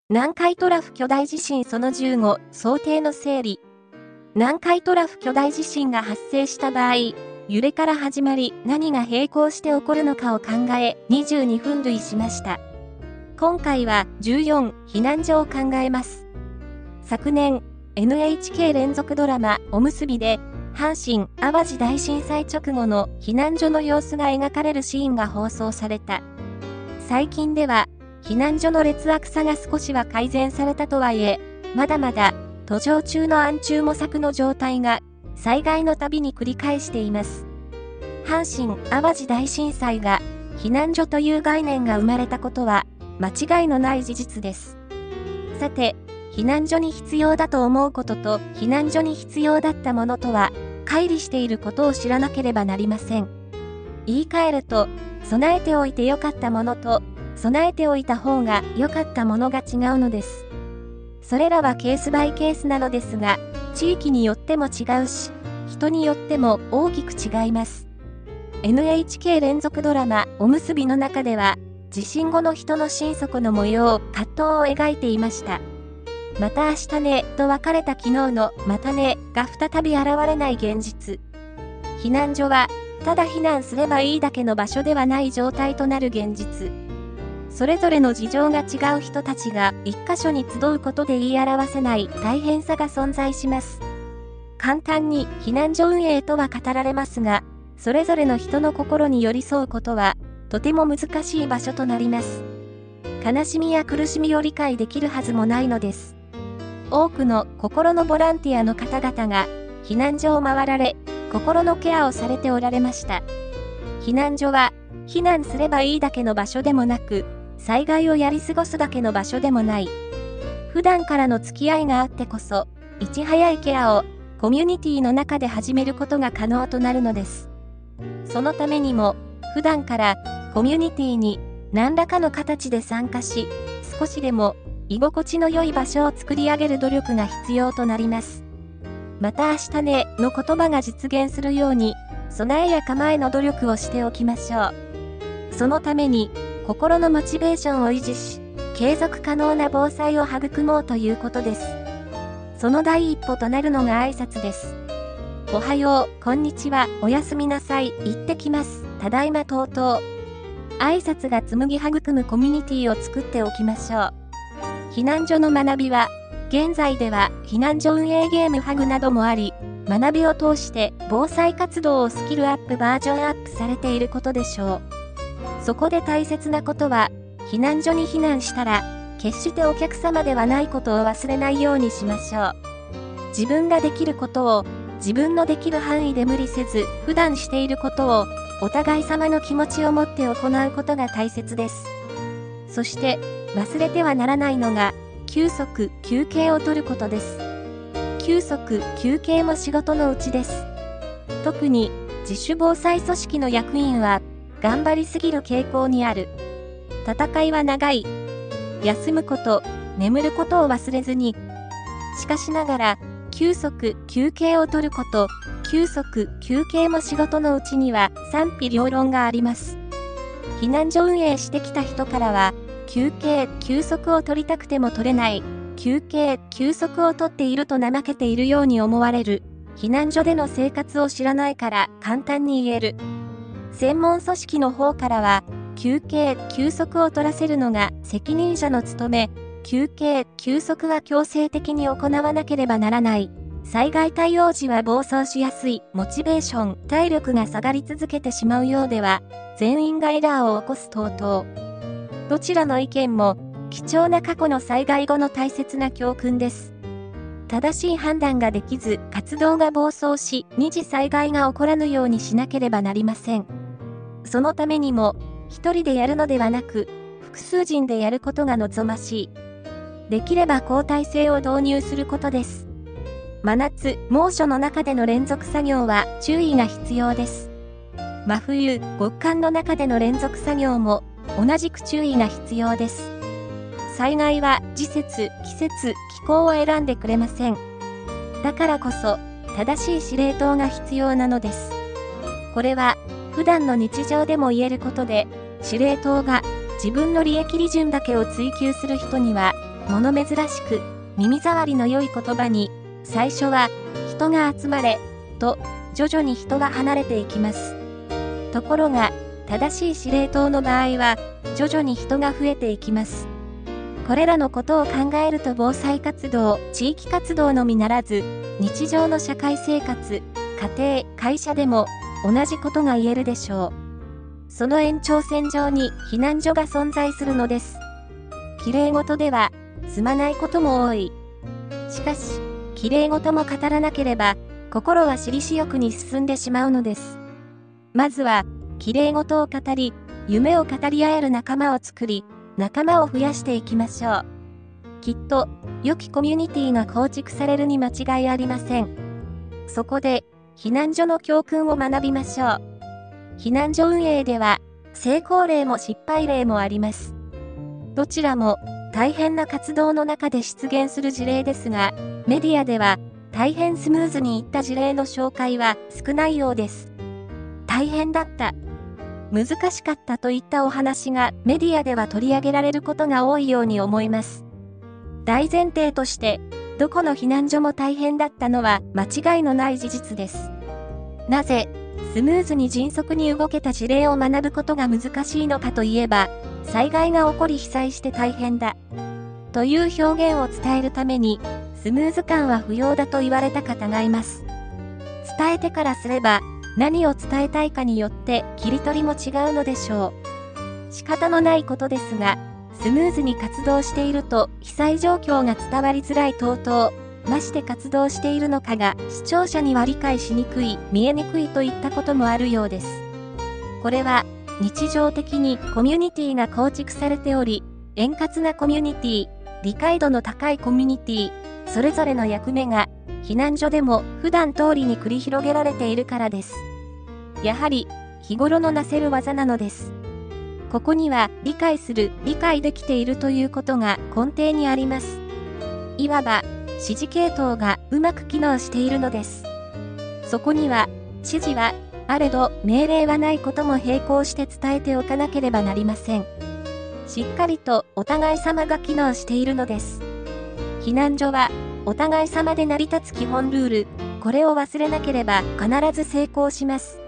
南海トラフ巨大地震その15、想定の整理。南海トラフ巨大地震が発生した場合、揺れから始まり何が並行して起こるのかを考え、22分類しました。今回は14、避難所を考えます。昨年、NHK 連続ドラマ、おむすびで、阪神・淡路大震災直後の避難所の様子が描かれるシーンが放送された。最近では、避難所の劣悪さが少しは改善されたとはいえ、まだまだ途上中の暗中模索の状態が災害のたびに繰り返しています。阪神・淡路大震災が避難所という概念が生まれたことは間違いのない事実です。さて、避難所に必要だと思うことと避難所に必要だったものとは乖離していることを知らなければなりません。言い換えると、備えておいてよかったものと備えておいた方が良かったものが違うのです。それらはケースバイケースなのですが、地域によっても違うし、人によっても大きく違います。NHK 連続ドラマ、おむすびの中では、地震後の人の心底の模様、葛藤を描いていました。また明日ね、と別れた昨日のまたね、が再び現れない現実。避難所は、ただ避難すればいいだけの場所ではない状態となる現実。それぞれの事情が違う人たちが一箇所に集うことで言い表せない大変さが存在します。簡単に避難所運営とは語られますが、それぞれの人の心に寄り添うことはとても難しい場所となります。悲しみや苦しみを理解できるはずもないのです。多くの心のボランティアの方々が避難所を回られ、心のケアをされておられました。避難所は避難すればいいだけの場所でもなく、災害をやり過ごすだけの場所でもない。普段からの付き合いがあってこそ、いち早いケアをコミュニティの中で始めることが可能となるのです。そのためにも、普段からコミュニティに何らかの形で参加し、少しでも居心地の良い場所を作り上げる努力が必要となります。また明日ねの言葉が実現するように、備えや構えの努力をしておきましょう。そのために、心のモチベーションを維持し、継続可能な防災を育もうということです。その第一歩となるのが挨拶です。おはよう、こんにちは、おやすみなさい、行ってきます、ただいま等々。挨拶が紡ぎ育むコミュニティを作っておきましょう。避難所の学びは、現在では避難所運営ゲームハグなどもあり、学びを通して防災活動をスキルアップバージョンアップされていることでしょう。そこで大切なことは、避難所に避難したら、決してお客様ではないことを忘れないようにしましょう。自分ができることを、自分のできる範囲で無理せず、普段していることを、お互い様の気持ちを持って行うことが大切です。そして、忘れてはならないのが、休息、休憩を取ることです。休息、休憩も仕事のうちです。特に、自主防災組織の役員は、頑張りすぎる傾向にある。戦いは長い。休むこと、眠ることを忘れずに。しかしながら、休息、休憩を取ること、休息、休憩も仕事のうちには賛否両論があります。避難所運営してきた人からは、休憩、休息を取りたくても取れない、休憩、休息を取っていると怠けているように思われる、避難所での生活を知らないから簡単に言える。専門組織の方からは、休憩、休息を取らせるのが責任者の務め、休憩、休息は強制的に行わなければならない。災害対応時は暴走しやすい、モチベーション、体力が下がり続けてしまうようでは、全員がエラーを起こす等々。どちらの意見も、貴重な過去の災害後の大切な教訓です。正しい判断ができず、活動が暴走し、二次災害が起こらぬようにしなければなりません。そのためにも、一人でやるのではなく、複数人でやることが望ましい。できれば交代制を導入することです。真夏、猛暑の中での連続作業は注意が必要です。真冬、極寒の中での連続作業も同じく注意が必要です。災害は時節、季節、気候を選んでくれません。だからこそ、正しい司令塔が必要なのです。これは、普段の日常でも言えることで、司令塔が自分の利益利潤だけを追求する人には、 物珍しく、耳障りの良い言葉に、最初は、人が集まれ、と、徐々に人が離れていきます。ところが、正しい司令塔の場合は、徐々に人が増えていきます。これらのことを考えると防災活動、地域活動のみならず、日常の社会生活、家庭、会社でも同じことが言えるでしょう。その延長線上に避難所が存在するのです。綺麗事では済まないことも多い。しかし、綺麗事も語らなければ、心は私利私欲に進んでしまうのです。まずは、綺麗事を語り、夢を語り合える仲間を作り、仲間を増やしていきましょう。きっと、良きコミュニティが構築されるに間違いありません。そこで、避難所の教訓を学びましょう。避難所運営では、成功例も失敗例もあります。どちらも、大変な活動の中で出現する事例ですが、メディアでは、大変スムーズにいった事例の紹介は少ないようです。大変だった。難しかったといったお話がメディアでは取り上げられることが多いように思います。大前提として、どこの避難所も大変だったのは間違いのない事実です。なぜ、スムーズに迅速に動けた事例を学ぶことが難しいのかといえば、災害が起こり被災して大変だ。という表現を伝えるために、スムーズ感は不要だと言われた方がいます。伝えてからすれば、何を伝えたいかによって切り取りも違うのでしょう。仕方のないことですが、スムーズに活動していると被災状況が伝わりづらい等々、まして活動しているのかが視聴者には理解しにくい、見えにくいといったこともあるようです。これは日常的にコミュニティが構築されており、円滑なコミュニティ、理解度の高いコミュニティ、それぞれの役目が避難所でも普段通りに繰り広げられているからです。やはり日頃のなせる技なのです。ここには理解する、理解できているということが根底にあります。いわば指示系統がうまく機能しているのです。そこには指示はあれど命令はないことも並行して伝えておかなければなりません。しっかりとお互い様が機能しているのです。避難所はお互い様で成り立つ基本ルール、これを忘れなければ必ず成功します。